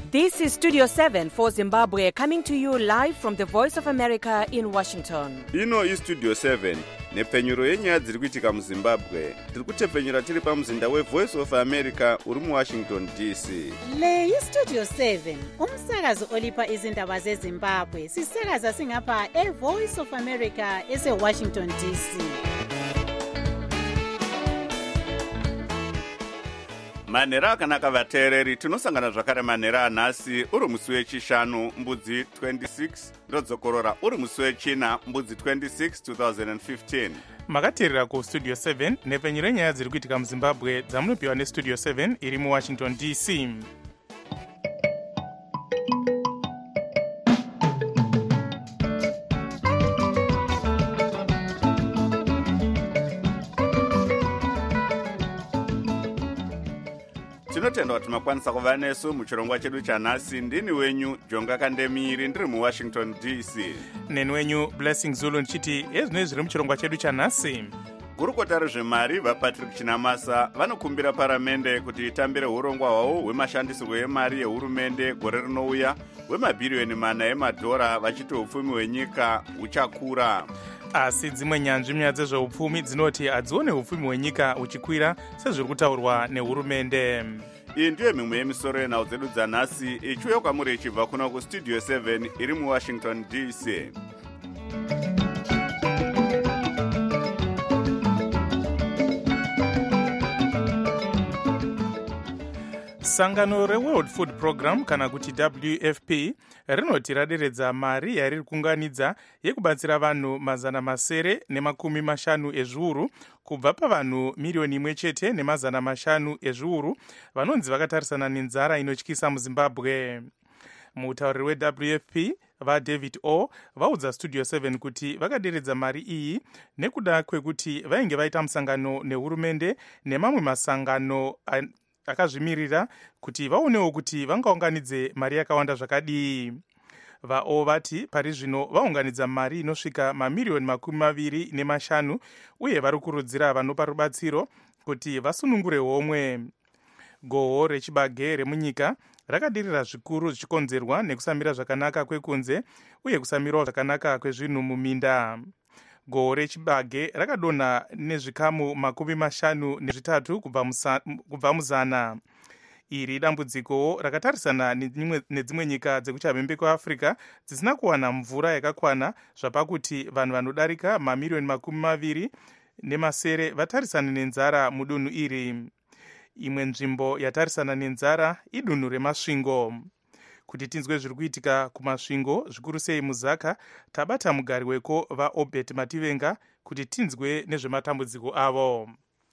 This is Studio 7 for Zimbabwe, coming to you live from the Voice of America in Washington. Ino iStudio 7 nepfenyuro yenyaya dziri kuitika muZimbabwe. Tiri kutepfenyura tiri pamuzinda weVoice of America uri muWashington DC. Le iStudio 7 umsakazo olipa izindaba zeZimbabwe. Sisakaza singapha eVoice of America eseWashington DC. Manhero akanaka vateereri, tinosangana zvakare manhero anhasi uri musi wechishanu mbudzi 26 ndozokorora uri musi wechina mbudzi 26 2015. makateerera kustudio 7 nepfenyuro yenyaya dziri kuitika muzimbabwe dzamunopiwa nestudio 7 iri muwashington DC. Tinotenda kuti makwanisa kuva nesu muchirongwa chedu chanhasi. Ndini wenyu Jonga Kandemiri ndiri muWashington DC. Neni wenyu Blessing Zulu ndichiti ezvinoi zviri muchirongwa chedu chanhasi. Gurukota rezvemari vaPatrick Chinamasa vanokumbira paramende kuti itambire urongwa hwavo hwemashandisirwo emari yehurumende gore rinouya hwemabhiriyoni mana emadhora vachiti upfumi hwenyika huchakura. Asi dzimwe nyanzvi munyaya dzezveupfumi dzinoti hadzione upfumi hwenyika huchikwira sezviri kutaurwa nehurumende. Iyi ndiyo mimwe yemisoro yenhau dzedu dzanhasi ichiuya kwamuri ichibva kuno kustudio 7 iri muWashington DC. Sangano reWorld Food Program kana kuti WFP rinoti raderedza mari yariri kunganidza yekubatsira vanhu 950 ezviuru kubva pavanhu 1,500,000 ezviuru vanonzi vakatarisana nenzara inotyisa muZimbabwe. Mutauriri weWFP vaDavid O vaudza Studio 7 kuti vakaderedza mari iyi nekuda kwekuti vainge vaita musangano nehurumende nemamwe masangano akazvimirira kuti vaonewo kuti vangaunganidze mari yakawanda zvakadii. VaO vati pari zvino vaunganidza mari inosvika mamiriyoni 25 uye vari kurudzira vanopa rubatsiro kuti vasunungure homwe. Goho rechibage remunyika rakadirira zvikuru zvichikonzerwa nekusamira zvakanaka kwekunze uye kusamirawo zvakanaka kwezvinhu muminda. Goho rechibage rakadonha nezvikamu 53 kubva muzana. Iri dambudziko rakatarisana nedzimwe nyika dzekuchamhembe kweAfrica dzisina kuwana mvura yakakwana zvapakuti vanhu vanodarika mamiriyoni 20 vatarisana nenzara mudunhu iri. Imwe nzvimbo yatarisana nenzara idunhu remasvingo. Kuti tinzwe zviri kuitika kumasvingo zvikuru sei muzaka, tabata mugari weko vaObert Mativenga kuti tinzwe nezvematambudziko avo.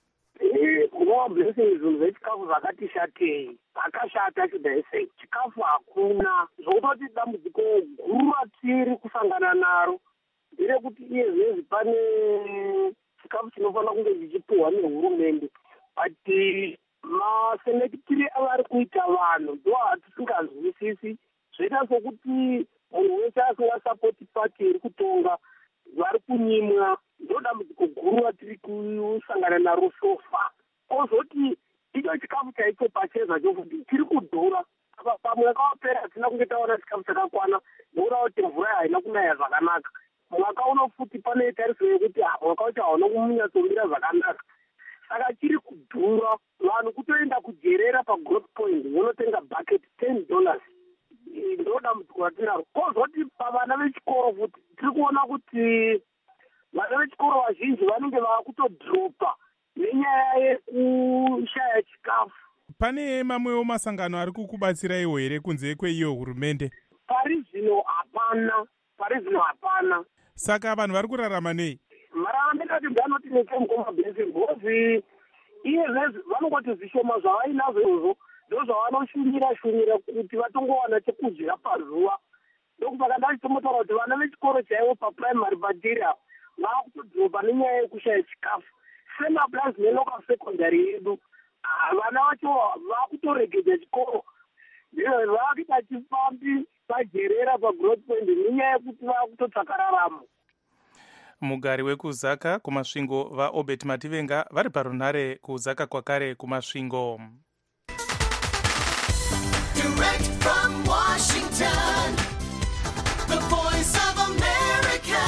Zvinhu zvechikafu zvakati shatei, zvakashata chidai chikafu hakuna, zvokutoti dambudziko guru ratiri kusangana naro nderekuti iyezvezi pane chikafu chinofanira kunge chichipuhwa nehurumende, but masenekitiri avari kuita vanhu ndo hatisinganzwisisi, zvoita sokuti munhu wese asingasapoti pati iri kutonga vari kunyimwa. Ndo dambudziko guru ratiri kusangana naro sofa. Kozoti icho chikafu chaicho pacheza chokuti chiri kudhura. Pamwaka wapera hatina kunge taona chikafu chakakwana nekuda kuti mvura haina kunaya zvakanaka. Mwaka uno futi pane tariso yekuti mwaka wacho hauna kumunyatsomira zvakanaka. Saka chiri kudhura, vanhu kutoenda kujerera paGrowth Point vonotenga bucket $10. Ndo dambudziko ratinaro. Kozoti pavana vechikoro futi tiri kuona kuti vana vechikoro vazhinji vanenge vakutodhiropa nenyaya yekushaya chikafu. Pane mamwewo masangano ari kukubatsiraiwo here kunze kweiyo hurumende? Pari zvino hapana. Saka vanhu vari kurarama nei? Mararamiro ati ndanoti nekemukoma blessing ngozi iye vanongoti zvishoma zvavainazvo izvo ndo zvavanoshumira kuti vatongowana chekudya pazuva. Ndokubva ndachitomotaura kuti vana vechikoro chaivo paprimary material vakutodhiropa nenyaya yekushaya chikafu. Semablas nelocal secondary yedu vana vacho vakutoregedza chikoro, vakuita chifambi vajerera paGrowth Point nenyaya yekuti vakutotsvaka raramo. Mugari wekuzaka kumasvingo vaObert Mativenga vari parunhare kuzaka kwakare kumasvingo. Direct from Washington, the voice of America,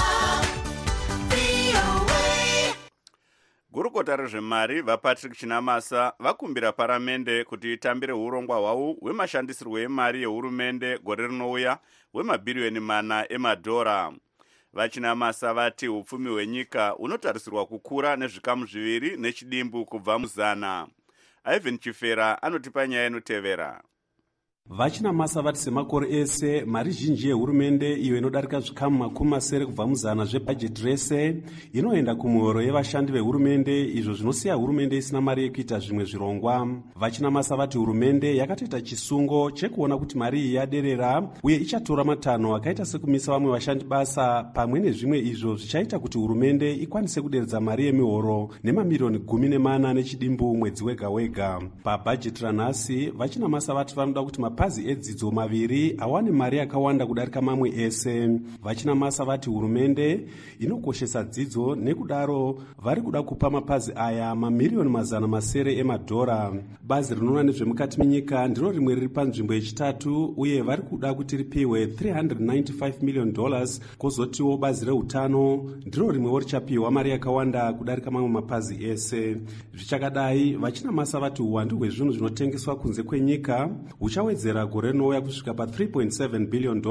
VOA. gurukota rezvemari vapatrick chinamasa vakumbira paramende kuti itambire urongwa hwavo hwemashandisirwo emari yehurumende gore rinouya hwemabhiriyoni 4 emadhora. vachinamasa vati upfumi hwenyika hunotarisirwa kukura nezvikamu 2 nechidimbu kubva muzana. Ivan Chifera anotipa nyaya inotevera. vachinamasa vati semakore ese mari zhinji yehurumende iyo inodarika zvikamu 70 kubva muzana zvebhajeti rese inoenda kumuhoro yevashandi vehurumende, izvo zvinosiya hurumende isina mari yekuita zvimwe zvirongwa. vachinamasa vati hurumende yakatoita chisungo chekuona kuti mari iyi yaderera uye ichatora matanho akaita sekumisa vamwe vashandi basa pamwe nezvimwe izvo zvichaita kuti hurumende ikwanise kuderedza mari yemihoro nemamiliyoni 14 nechidimbu mwedzi wega wega. pabhajeti ranhasi vachinamasa vati vanoda kuti mapazi edzidzo 2 awane mari yakawanda kudarika mamwe ese. vachinamasa vati hurumende inokoshesa dzidzo, nekudaro vari kuda kupa mapazi aya mamiliyoni 900 emadhora. bazi rinoona nezvemukati menyika ndiro rimwe riri panzvimbo yechitatu uye vari kuda kuti ripiwe $395 million. kwozotiwo bazi reutano ndiro rimwewo richapiwa mari yakawanda kudarika mamwe mapazi ese. zvichakadai vachinamasa vati uwandu hwezvinhu zvinotengeswa kunze kwenyika huchawedzera gore rinouya kusvika pa$3.7 billion,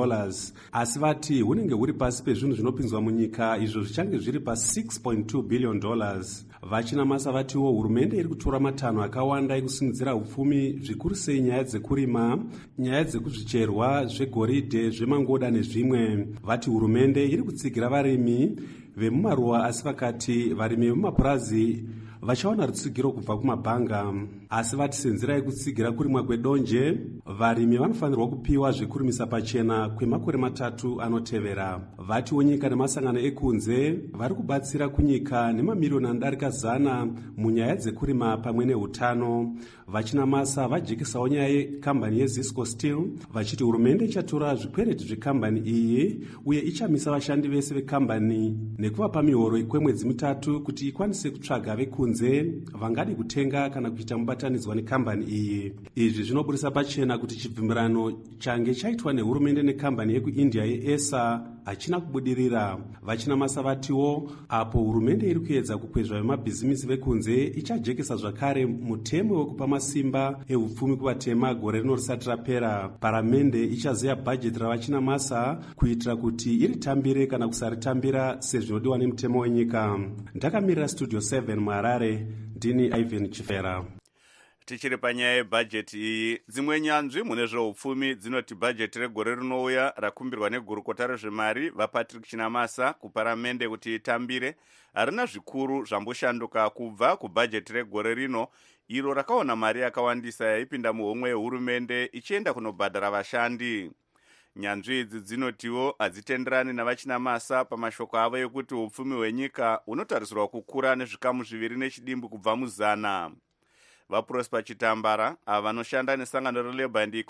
asi vati hunenge huri pasi pezvinhu zvinopinzwa munyika, izvo zvichange zviri pa$6.2 billion. vachinamasa vatiwo hurumende iri kutora matanho akawanda ekusimudzira upfumi, zvikuru sei nyaya dzekurima, nyaya dzekuzvicherwa zvegoridhe, zvemangoda nezvimwe. vati hurumende iri kutsigira varimi vemumaruwa, asi vakati varimi vemumapurazi vachawana rutsigiro kubva kumabhanga. asi vati senzira yekutsigira kurimwa kwedonje, varimi vanofanirwa kupiwa zvekurimisa pachena kwemakore 3 anotevera. vatiwo nyika nemasangano ekunze vari kubatsira kunyika nemamiliyoni anodarika 100 munyaya dzekurima pamwe neutano. vachinamasa vajekesawo nyaya yekambani yeZisco Steel vachiti hurumende ichatora zvikwereti zvekambani iyi uye ichamisa vashandi vese vekambani nekuvapa mihoro kwemwedzi 3 kuti ikwanise kutsvaga vekunze vangadi kutenga kana kuita mubatanidzwa nekambani iyi. izvi zvinobudisa pachena kuti chibvumirano change chaitwa nehurumende nekambani yekuindia yeESA hachina kubudirira. vachinamasa vatiwo apo hurumende iri kuedza kukwezva vemabhizimisi vekunze ichajekesa zvakare mutemo wekupa masimba ehupfumi kuvatema gore rino risati rapera. paramende ichazeya bhajeti ravachinamasa kuitira kuti iritambire kana kusaritambira sezvinodiwa nemutemo wenyika. ndakamirira studio 7 muharare, ndini Ivan Chifera. tichiri panyaya yebhajeti iyi, dzimwe nyanzvi mune zveupfumi dzinoti bhajeti regore rinouya rakumbirwa negurukota rezvemari vapatrick chinamasa kuparamende kuti itambire harina zvikuru zvamboshanduka kubva kubhajeti regore rino, iro rakaona mari yakawandisa yaipinda muhomwe yehurumende ichienda kunobhadhara vashandi. nyanzvi idzi dzinotiwo hadzitenderani navachinamasa pamashoko avo ekuti upfumi hwenyika hunotarisirwa kukura nezvikamu 2 nechidimbu kubva muzana. vaprosper chitambara ava vanoshanda nesangano relabour and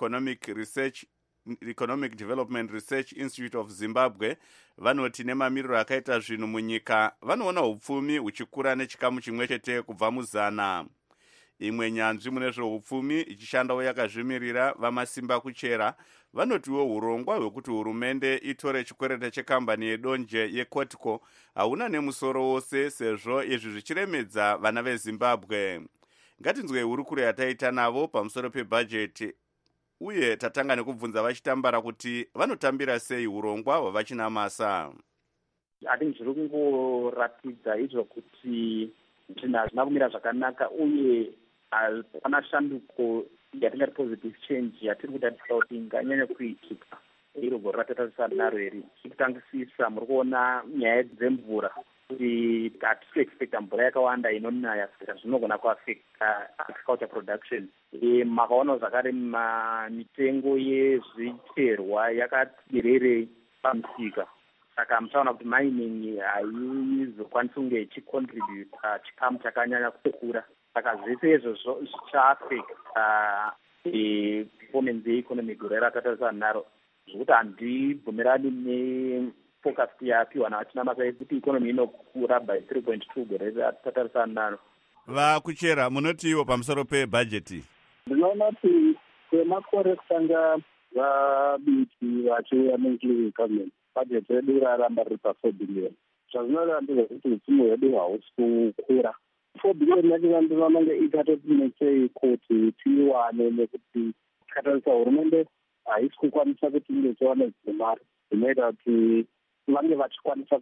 economic development research institute of zimbabwe vanoti nemamiriro akaita zvinhu munyika vanoona upfumi huchikura nechikamu chimwe chete kubva muzana. imwe nyanzvi mune zveupfumi ichishandawo yakazvimirira vamasimba kuchera vanotiwo urongwa hwekuti hurumende itore chikwerete chekambani yedonje yeCotco hauna nemusoro wose, sezvo izvi zvichiremedza vana vezimbabwe. ngatinzwe hurukuro yataita navo pamusoro pebhajeti uye tatanga nekubvunza vachitambara kuti vanotambira sei urongwa hwavachinamasa. I zviri kungoratidza izvo kuti zvinhu hazvina kumira zvakanaka uye hapana shanduko yatingati positive change yatiri kutarisira kuti inganyanya kuitika iro gore ratatarisa naro iri. chikutangisisa muri kuona nyaya dzemvura kuti hatisi kuexpecta mvura yakawanda inonaya, saka zvinogona kuaffecta agriculture production. makaona zvakare mitengo yezvicherwa yakati rerei pamusika, saka muchaona kuti mining haizokwanisi kunge ichicontributa chikamu chakanyanya kukura. saka zvese izvo zvichaaffecta performance yeeconomy gore ratatarisa naro, zvekuti handibvumirani nefocus yapiwa navachinamasa yekuti economy inokura by 3.2 gore ratatarisa naro. vakuchera munoti iwo pamusoro pebhajeti? ndinoona kuti kwemakore kutanga vabiti vachiuya neinclusive government bajeti redu raramba riri pa4 billion zvazvinoreva ndezvekuti upfumi hwedu hausi kukura 4 billion yacho ndinonange ikatotinetsei kuti tiwane nekuti tikatarisa hurumende haisi kukwanisa kuti inge ichiwana dzimwe mari dzinoita kuti vange vachikwanisa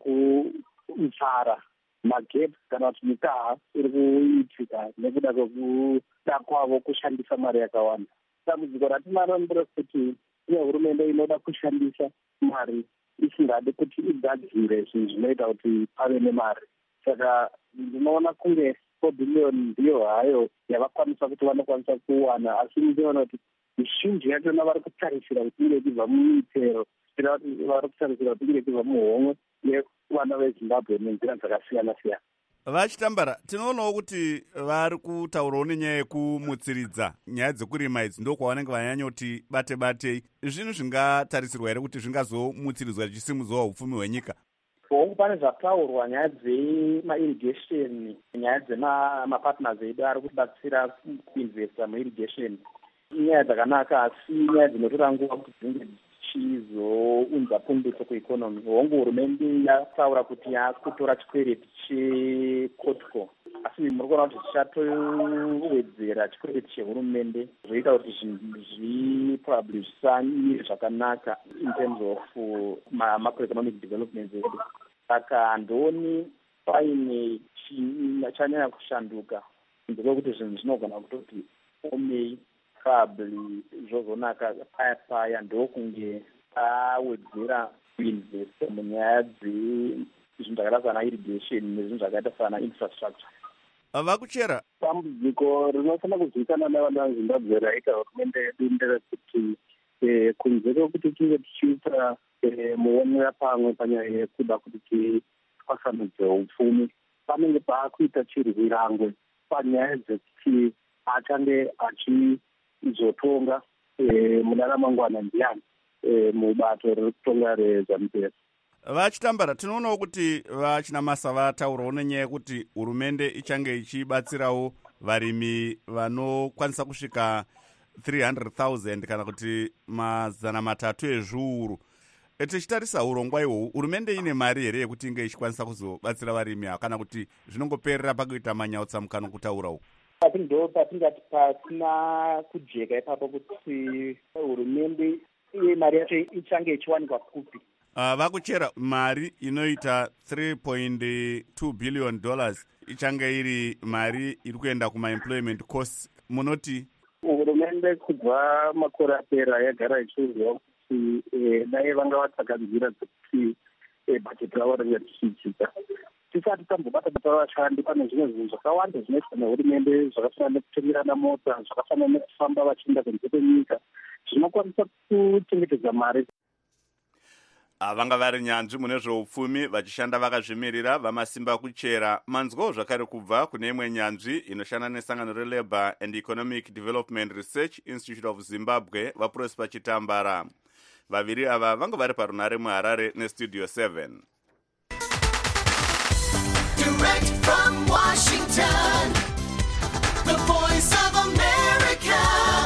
kutsara magap kana kuti mikaha iri kuitika nekuda kwekuda kwavo kushandisa mari yakawanda. Dambudziko ratinaro nderekuti iyo hurumende inoda kushandisa mari isingade kuti igadzire zvinhu zvinoita kuti pave nemari. Saka ndinoona kunge 4 billion ndiyo hayo yavakwanisa kuti vanokwanisa kuwana, asi ndinoona kuti mizhinji yachona vari kutarisira kuti inge ichibva mumitero, vari kutarisira kuti inge ichibva muhomwe yevana vezimbabwe nenzira dzakasiyana-siyana. Vachitambara, tinoonawo kuti vari kutaurawo nenyaya yekumutsiridza nyaya dzekurima idzi ndo kwavanenge vanyanyoti bate-batei. Zvinhu zvingatarisirwa here kuti zvingazomutsiridzwa zvichisimudzwa upfumi hwenyika? Hongu pane zvataurwa nyaya dzemairrigation, nyaya dzemapartners edu ari kutibatsira kuinvesta muirrigation. Inyaya dzakanaka, asi nyaya dzinotora nguva kuti dzinge chizounza pundutso kueconomy. Hongu hurumende yataura kuti yakutora chikwereti chekotco, asi muri kuona kuti zvichatowedzera chikwereti chehurumende zvoita kuti zvinhu probably zvisamire zvakanaka in terms of macroeconomic development edu. Saka ndoni paine chanyanya kushanduka ndekuti zvinhu zvinogona kutoti omei probably zvozonaka paya ndokunge awedzera kuinvesta munyaya dzezvinhu zvakaita sana irrigation nezvinhu zvakaita sana infrastructure. Vakuchera, dambudziko rinofanira kuzivikanwa navana vezimbabwe raita hurumende yedu nderekuti kunze kwekuti tinge tichiita muonera pamwe panyaya yekuda kuti titwasanudze upfumi, panenge paakuita chirwirangwe panyaya dzekuti achange achizotonga muna ramangwana ndiani mubato riri kutonga reZANU-PF. Vachitambara, tinoonawo kuti vachinamasa vataurawo nenyaya yekuti hurumende ichange ichibatsirawo varimi vanokwanisa kusvika 300,000 kana kuti 300 ezviuru. Tichitarisa urongwa ihwohwu, hurumende ine mari here yekuti inge ichikwanisa kuzobatsira varimi ava kana kuti zvinongoperera pakuita manyautsamukano kutaurawo? Ndo patingati pasina kujeka ipapo kuti hurumende iye mari yacho ichange ichiwanikwa kupi. Vakuchera, mari inoita $3.2 billion ichange iri mari iri kuenda kuma-employment costs. Munoti hurumende kubva makore apera yagara ichiudzwa kuti dai vanga vatsagadzira dzekuti bhajeti ravo ringe richiitika. Tisati tambobata vashandi, pane zvimwe zvinhu zvakawanda zvinoitwa nehurumende zvakafanana nekutengerana mota, zvakafanana nekufamba vachienda kunze kwenyika, zvinokwanisa kuchengetedza mari. Vanga vari nyanzvi mune zveupfumi vachishanda vakazvimirira vamasimba kuchera. Manzwawo zvakare kubva kune imwe nyanzvi inoshanda nesangano reLabour and Economic Development Research Institute of Zimbabwe, vaProsper Chitambara. Vaviri ava vanga vari parunare muHarare neStudio 7. Direct from Washington, the voice of America,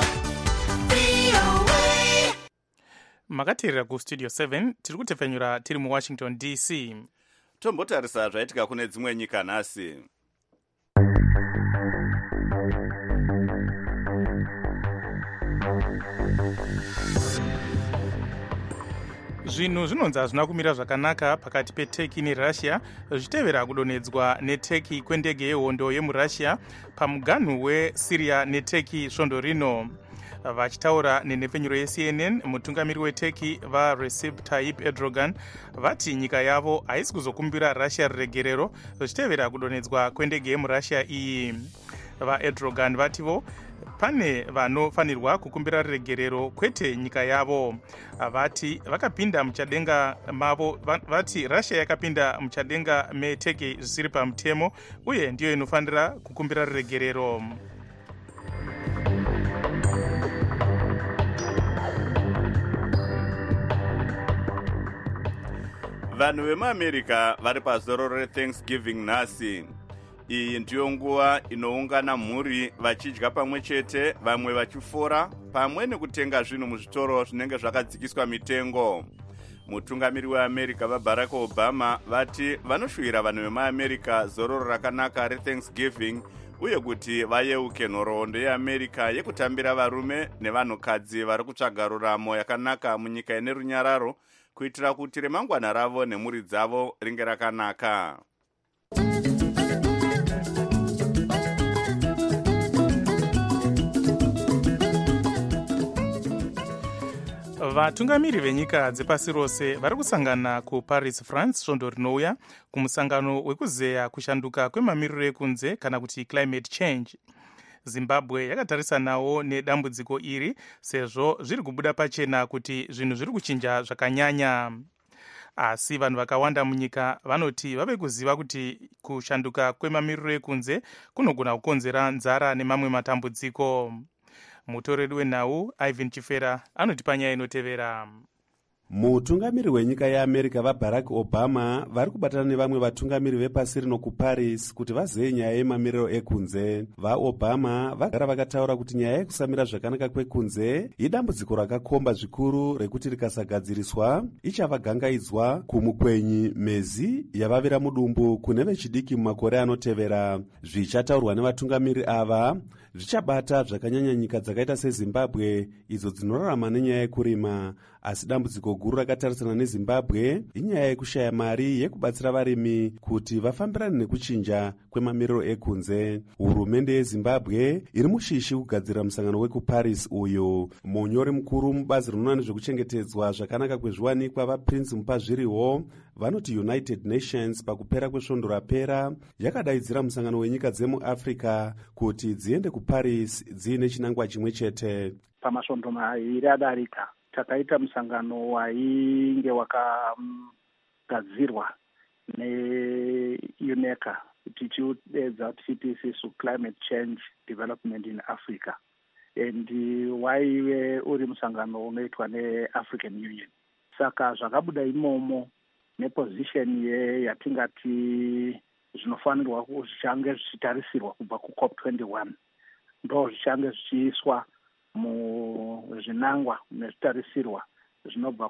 VOA. Makateerera kuStudio 7 tiri kutepfenyura tiri muWashington DC. Tombotarisa zvaitika kune dzimwe nyika nhasi. Zvinhu zvinonzi hazvina kumira zvakanaka pakati peTurkey neRussia zvichitevera kudonhedzwa neTurkey kwendege yehondo yemuRussia pamuganhu weSyria neTurkey svondo rino. Vachitaura nenhepfenyuro yeCNN, mutungamiri weTurkey vaRecep Tayyip Erdogan vati nyika yavo haisi kuzokumbira Russia regerero zvichitevera kudonhedzwa kwendege yemuRussia iyi. VaErdogan vativo pane vanofanirwa kukumbira regerero kwete nyika yavo. Vati vakapinda muchadenga mavo, vati Russia yakapinda muchadenga meTurkey zvisiri pamutemo uye ndiyo inofanira kukumbira regerero. Vanhu vemuAmerica vari pazoro reThanksgiving nhasi. Iyi ndiyo nguva inoungana mhuri vachidya pamwe chete, vamwe vachifora pamwe nekutenga zvinhu muzvitoro zvinenge zvakadzikiswa mitengo. Mutungamiri weAmerica vaBarack Obama vati vanoshuhira vanhu vemuAmerica zororo rakanaka reThanksgiving uye kuti vayeuke nhoroondo yeAmerica yekutambira varume nevanhukadzi vari kutsvaga ruramo yakanaka munyika ine runyararo kuitira kuti remangwana ravo nemhuri dzavo ringe rakanaka. Vatungamiri venyika dzepasi rose vari kusangana kuParis, France svondo rinouya kumusangano wekuzeya kushanduka kwemamiriro ekunze kana kuti climate change. Zimbabwe yakatarisanawo nedambudziko iri sezvo zviri kubuda pachena kuti zvinhu zviri kuchinja zvakanyanya. Asi vanhu vakawanda munyika vanoti vave kuziva kuti kushanduka kwemamiriro ekunze kunogona kukonzera nzara nemamwe matambudziko. Mutoreri wenhau Ivan Chifera anoti panyaya inotevera. Mutungamiri wenyika yeAmerica vaBarack Obama vari kubatana nevamwe vatungamiri vepasi rino kuParis kuti vazeye nyaya yemamiriro ekunze. VaObama vagara vakataura kuti nyaya yekusamira zvakanaka kwekunze idambudziko rakakomba zvikuru rekuti rikasagadziriswa ichavagangaidzwa kumukwenyi mezi yavavira mudumbu kune vechidiki mumakore anotevera. Zvichataurwa nevatungamiri ava zvichabata zvakanyanya nyika dzakaita seZimbabwe idzo dzinorarama nenyaya yekurima. Asi dambudziko guru rakatarisana neZimbabwe inyaya yekushaya mari yekubatsira varimi kuti vafambirane nekuchinja kwemamiriro ekunze. Hurumende yeZimbabwe iri mushishi kugadzira musangano wekuParis uyu. Munyori mukuru mubazi rinoona nezvekuchengetedzwa zvakanaka kwezviwanikwa vaPrince Mupazviriwo vanoti United Nations pakupera kwesvondo rapera yakadaidzira musangano wenyika dzemuAfrica kuti dziende kuParis dziine chinangwa chimwe chete. Pamasvondo mairi adarika takaita musangano wainge wakagadzirwa neUNECA kuti chiudedza TPC climate change development in Africa, and waive uri musangano unoitwa neAfrican Union. Saka zvakabuda imomo neposition yatingati zvinofanirwa zvichange zvichitarisirwa kubva kuCOP21 ndo zvichange zvichiiswa muzvinangwa nezvitarisirwa zvinobva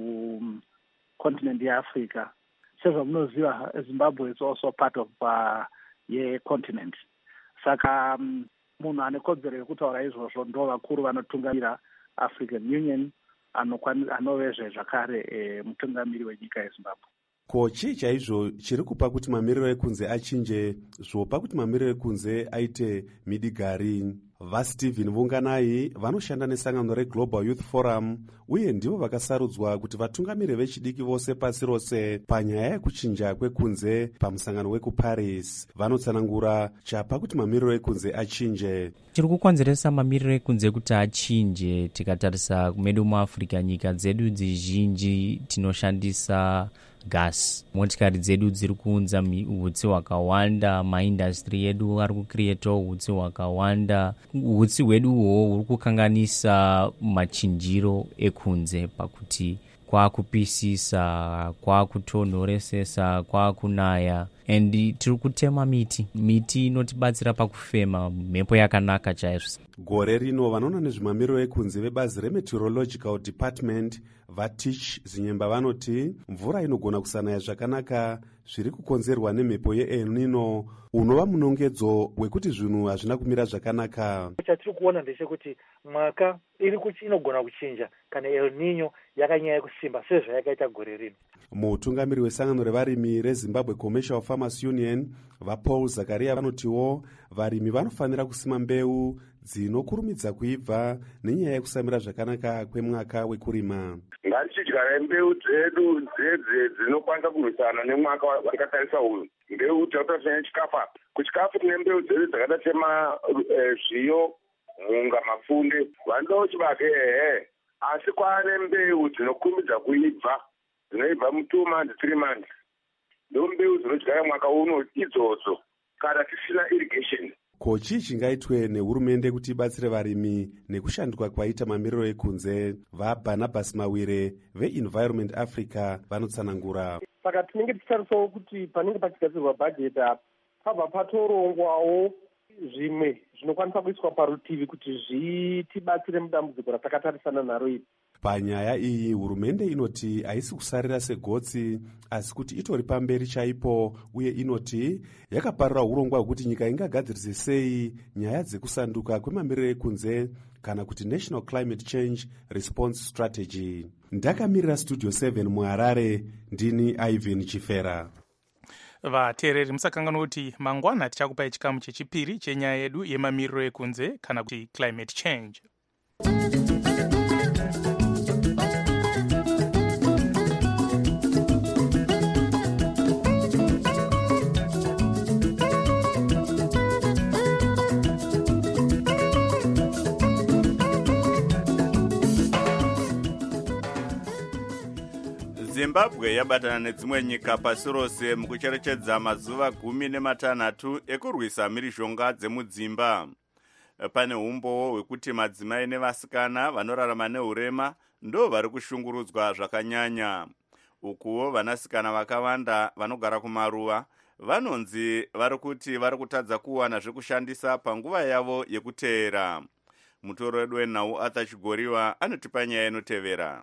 kucontinent yeAfrica. Sezvamunoziva, Zimbabwe is also part of yecontinent. Saka munhu ane kodzero yekutaura izvozvo ndo vakuru vanotungamira African Union anovezve zvakare mutungamiri wenyika yeZimbabwe. Ko chii chaizvo chiri kupa kuti mamiriro ekunze achinje zvopa kuti mamiriro ekunze aite midigari? VaStephen Vunganai vanoshanda nesangano reGlobal Youth Forum uye ndivo vakasarudzwa kuti vatungamiri vechidiki vose pasi rose panyaya yekuchinja kwekunze pamusangano wekuParis. Vanotsanangura chapa kuti mamiriro ekunze achinje. Chiri kukonzeresa mamiriro ekunze kuti achinje tikatarisa kumedu muAfrica, nyika dzedu dzizhinji tinoshandisa gas. Motikari dzedu dziri kuunza hutsi hwakawanda, maindastry edu ari kucreate hutsi hwakawanda. Hutsi hweduwo huri kukanganisa machinjiro ekunze pakuti kwakupisisa, kwakutonhoresesa, kwakunaya, and tiri kutema miti inotibatsira pakufema mhepo yakanaka chaizvo. Gore rino vanoona nezvemamiriro ekunze vebazi remeteorological department vaTich Zinyemba vanoti mvura inogona kusanaya zvakanaka zviri kukonzerwa nemhepo yeEl Nino unova munongedzo wekuti zvinhu hazvina kumira zvakanaka. Chatiri kuona ndechekuti mwaka inogona kuchinja kana El Nino yakanyanya kusimba sezvayakaita gore rino. Mutungamiri wesangano revarimi reZimbabwe Commercial Farmers Union vaPaul Zakaria vanotiwo varimi vanofanira kusima mbeu dzinokurumidza kuibva nenyaya yekusamira zvakanaka kwemwaka wekurima. Ngatidyare mbeu dzedu dzinokwanisa kurwisana nemwaka wakatarisa uyu. Mbeu dzakatasanya chikafu. Kuchikafu tine mbeu dzedu dzakaita semazviyo, munga, mafunde. Vanoda chibage asi kwaane mbeu dzinokurumidza kuibva, dzinoibva mu2 months 3 months. Ndo mbeu dzinodyara mwaka uno idzodzo kana tisina irrigation. Ko chii chingaitwe nehurumende kuti ibatsire varimi nekushanduka kwaita mamiriro ekunze? VaBarnabas Mawire veEnvironment Africa vanotsanangura. Saka tinenge tichitarisawo kuti panenge pachigadzirwa bhajeti pabva patorongwawo zvimwe zvinokwanisa kuiswa parutivi kuti zvitibatsire mudambudziko ratakatarisana naro iri. Panyaya iyi hurumende inoti haisi kusarira segotsi asi kuti itori pamberi chaipo, uye inoti yakaparira urongwa hwekuti nyika ingagadzirise sei nyaya dzekusanduka kwemamiriro ekunze kana kuti National Climate Change Response Strategy. Ndakamirira Studio 7 muHarare, ndini Ivan Chifera. Vateereri musakanganwa kuti mangwana tichakupai chikamu chechipiri chenyaya yedu yemamiriro ekunze kana kuti climate change. Zimbabwe yabatana nedzimwe nyika pasi rose mukucherechedza mazuva 16 ekurwisa mhirizhonga dzemudzimba. Pane umbowo hwekuti madzimai nevasikana vanorarama neurema ndo vari kushungurudzwa zvakanyanya. Ukuwo vanasikana vakawanda vanogara kumaruwa vanonzi vari kutadza kuwana zvekushandisa panguva yavo yekuteera. Mutoro wedu wenhau Arthur Chigoriwa anotipa nyaya inotevera.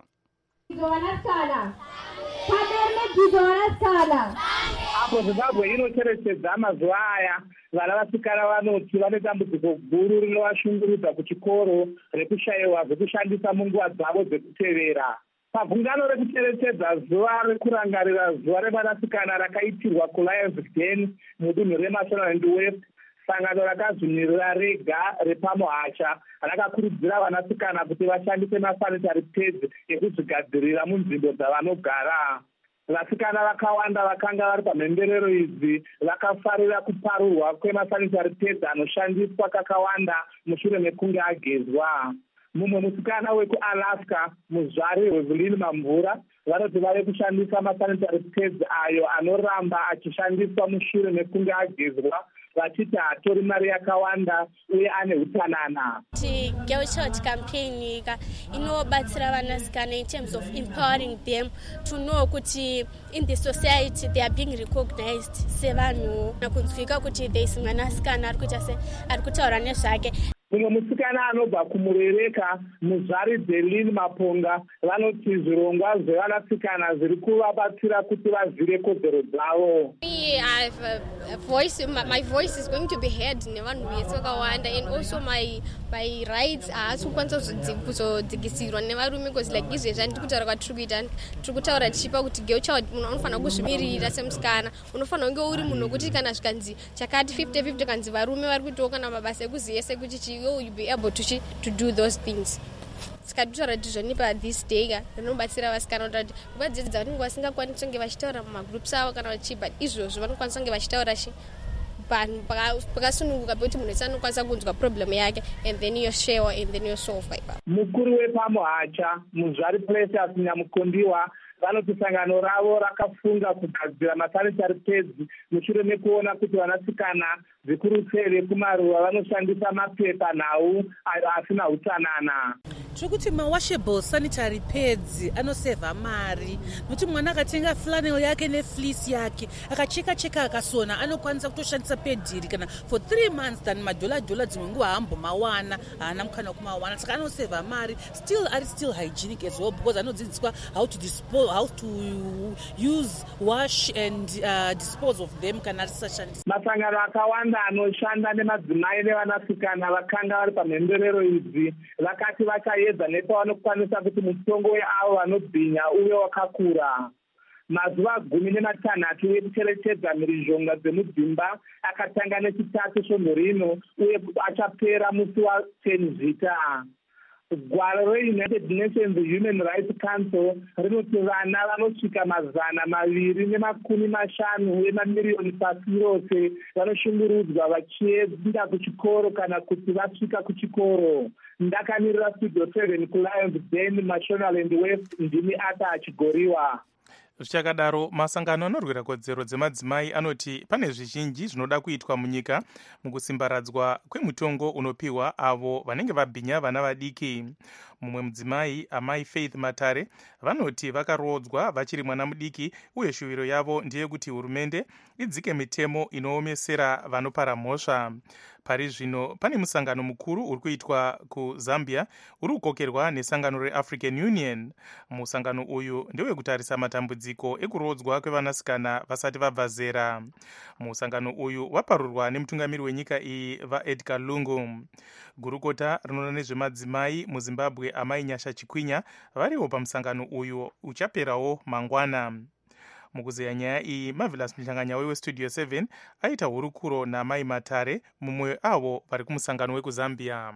Apo Zimbabwe inocherechedza mazuva aya, vana vasikana vanoti vane dambudziko guru rinovashungurudza kuchikoro rekushayiwa zvekushandisa munguva dzavo dzekutevera. Pagungano rekucherechedza zuva rekurangarira zuva revanasikana rakaitirwa kuLions Den mudunhu reMasona and West, sangano rakazvimirira rega repamuHacha rakakurudzira vanasikana kuti vashandise masanitary pads ekuzvigadzirira munzvimbo dzavanogara. Vasikana vakawanda vakanga vari pamhemberero idzi vakafarira kuparurwa kwemasanitary pads anoshandiswa kakawanda mushure mekunge agezwa. Mumwe musikana wekuAlaska, muzvari Evelyn Mamvura, vanoti vave kushandisa masanitary pads ayo anoramba achishandiswa mushure mekunge agezwa, vachiti hatori mari yakawanda uye ane utsanana. Girl Child campaign inobatsira vanasikana in terms of empowering them to know kuti in the society they are being recognized sevanhu, nakunzwika kuti there is mwanasikana ari kutaura nezvake. Mumwe musikana anobva kumurereka, muzvari Delin Maponga, vanoti zvirongwa zvevanasikana zviri kuvabatsira kuti vazive kodzero dzavo. I have a voice, my voice is going to be heard nevanhu vese vakawanda, and also my rights haasi kukwanisa kuzodzikisirwa nevarume, because like izvezvi handiri kutaura kwatiri kuita, tiri kutaura tichipa kuti girl child munhu anofanira kuzvimirira semusikana, unofanira kunge uri munhu wekuti kana zvikanzi chakati 50-50 kanzi varume vari kuitawo kana mabasa ekuzi yese kuti you'll be able to do those things. Saka titaura kuti zvonipa this day rinobatsira vasikana kuti nguva dzedzi dzavanenge vasingakwanisi kunge vachitaura mumagroups avo kana vachiba izvozvo vanokwanisa kunge vachitaura panhu pakasununguka pekuti munhu wese anokwanisa kunzwa problem yake, and then yoshewa and then yosolva ipapo. Mukuru wepamuHacha muzvari Precious Nyamukondiwa vanoti sangano ravo rakafunga kugadzira masanitary pads mushure mekuona kuti vanasikana zvikurusere kumaruwa vanoshandisa mapepa nhau ayo asina utsanana. Tiri kuti mawashable sanitary pads anosevha mari, nokuti mwana akatenga flannel yake nefleece yake akacheka akasona anokwanisa kutoshandisa pad iri kana for 3 months than $1 dzimwe nguva haambomawana, haana mukana wekumawana, saka anosevha mari, still hygienic as well, because anodzidziswa how to use, wash and dispose of them kana asisashandisa. Masangano akawanda anoshanda nemadzimai nevanasikana vakanga vari pamhemberero idzi vakati vachaedza nepavanokwanisa kuti mutongo weavo vanobhinya uve wakakura. Mazuva 16 ekucherechedza mhirizhonga dzemudzimba akatanga nechitatu svonho rino uye achapera musi wa10 Zvita. Gwaro reUnited Nations Human Rights Council rinoti vana vanosvika 250 wemamiliyoni pasi rose vanoshungurudzwa vachienda kuchikoro kana kuti vasvika kuchikoro. Ndakamirira Studio 7 kuLions Den Mashonaland West, ndini Arthur Chigoriwa. Zvichakadaro, masangano anorwira kodzero dzemadzimai anoti pane zvizhinji zvinoda kuitwa munyika mukusimbaradzwa kwemutongo unopiwa avo vanenge vabhinya vana vadiki. mumwe mudzimai, amai Faith Matare, vanoti vakarodzwa vachiri mwana mudiki uye shuviro yavo ndeyekuti hurumende idzike mitemo inoomesera vanopara mhosva. Pari zvino pane musangano mukuru uri kuitwa kuZambia uri kukokerwa nesangano reAfrican Union. Musangano uyu ndewekutarisa matambudziko ekurodzwa kwevanasikana vasati vabva zera. Musangano uyu waparurwa nemutungamiri wenyika iyi vaEdgar Lungu. Gurukota rinoona nezvemadzimai muZimbabwe amai Nyasha Chikwinya variwo pamusangano uyu uchaperawo mangwana. Mukuzeya nyaya iyi, Marvelous Mhlanganya weStudio 7 aita hurukuro naMai Matare, mumwe avo vari kumusangano wekuZambia.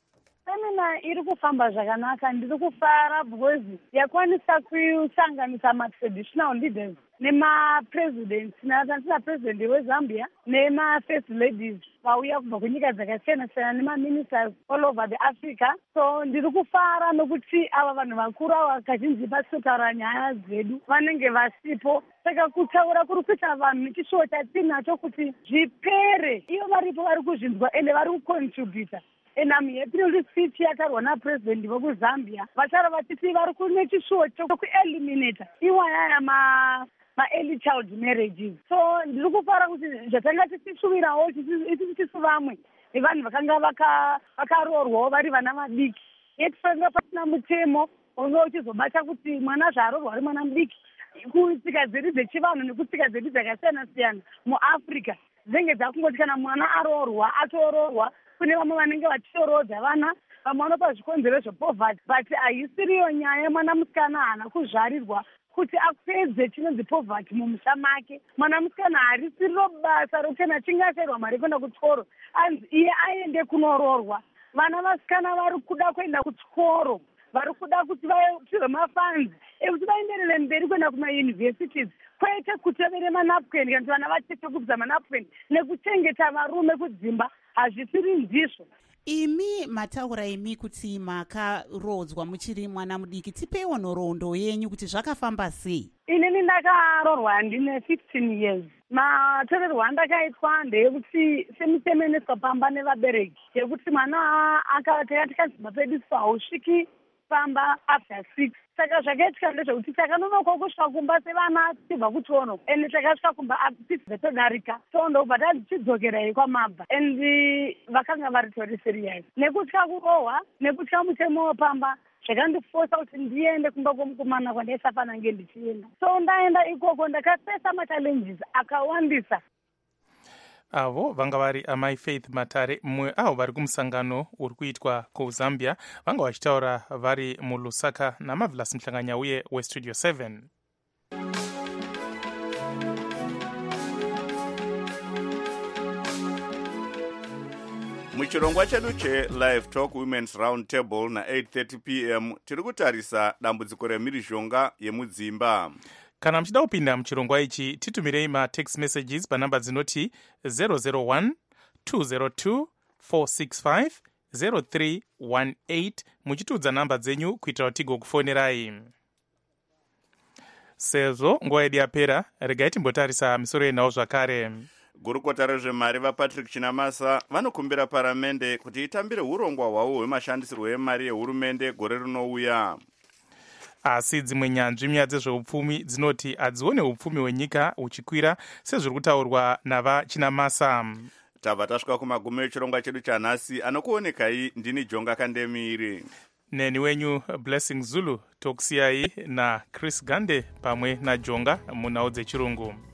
Semina iri kufamba zvakanaka, ndiri kufara because yakwanisa kusanganisa ma-traditional leaders nema-president, president weZambia nema-first ladies vauya kubva kunyika dzakasiyana-siyana nema-ministers all over the Africa. So ndiri kufara nokuti ava vanhu vakuru ava kazhinji pasitaura nyaya dzedu vanenge vasipo. Saka kutaura kuri kuita vanhu chishuwo chatinacho kuti zvipere, ivo varipo vari kuzvinzwa ende vari kucontributa. And I'm happy with speech yatarwa napresident wekuZambia vachara vachiti vari kune chishuwo chokueliminata iwaya ma-early child marriages. So ndiri kufara kuti zvatanga tichishuvirawo isusu tisu vamwe nevanhu vakanga vakaroorwawo vari vana vadiki. Yeti panga pasina mutemo unge uchizobata kuti mwana zvaarorwa ari mwana mudiki. Kutsika dzedu dzechivanhu nekutsika dzedu dzakasiyana-siyana muAfrica dzinenge dzakungoti kana mwana aroorwa atoroorwa. Kune vamwe vanenge vachitorodza vana, vamwe vanopa zvikonzero zvepovhati, but haisiriyo nyaya mwana musikana haana kuzvarirwa kuti apedze chinonzi povhati mumusha make. Mwana musikana harisiriro basa rokuti achingacherwa mari kuenda kuchikoro anzi iye aende kunoroorwa. Vana vasikana vari kuda kuenda kuchikoro, vari kuda kuti vapiwe mafanzi ekuti vaenderere mberi kuenda kumayunivhesitizi, kwete kutevere manapukeni kana kuti vana vatete kubvisa manapukeni nekuchengeta varume kudzimba. Hazvisiri ndizvo. Imi mataura imi kuti makarodzwa muchiri mwana mudiki, tipeiwo nhoroondo yenyu kuti zvakafamba sei? Inini ndakaroorwa ndine 15 years. Matorerwo andakaitwa ndeyekuti semitemeneswa pamba nevabereki yekuti mwana takakanzima pedu hausviki pamba after 6. Saka zvakaitika ndezvekuti takanonoka kusvika kumba sevana tichibva kutono ende takasvika kumba tichitodarika tondobva tichidzokera kwamabva ende vakanga vari tori serious nekutya kurohwa nekutya mutemo wepamba zvakandifosa kuti ndiende kumba kwomukomana kwandaisafanange ndichienda. So ndaenda ikoko ndakapesa machallenges akawandisa. Avo vanga vari amai Faith Matare, mumwe avo vari kumusangano uri kuitwa kuZambia, vanga vachitaura vari muLusaka naMarvelous Mhlanganya uye weStudio 7. Muchirongwa chedu cheLive Talk Women's Round Table na 8:30 p.m. tiri kutarisa dambudziko remhirizhonga yemudzimba. Kana muchida kupinda muchirongwa ichi, titumirei ma-text messages panamba dzinoti 001 202 465 0318 muchitudza namba dzenyu kuitira kuti tigokufonerai. Sezvo nguva yedu yapera, regai timbotarisa misoro yenawo zvakare. Gurukota rezvemari vaPatrick Chinamasa vanokumbira paramende kuti itambire urongwa hwavo hwemashandisirwo emari yehurumende gore rinouya. Asi dzimwe nyanzvi munyaya dzezveupfumi dzinoti hadzione upfumi hwenyika huchikwira sezviri kutaurwa navaChinamasa. Tabva tasvika kumagumo echirongwa chedu chanhasi. Anokuonekai ndini Jonga Kandemiri. Neni wenyu Blessing Zulu, tokusiyai naChris Gande pamwe naJonga munhau dzechirungu.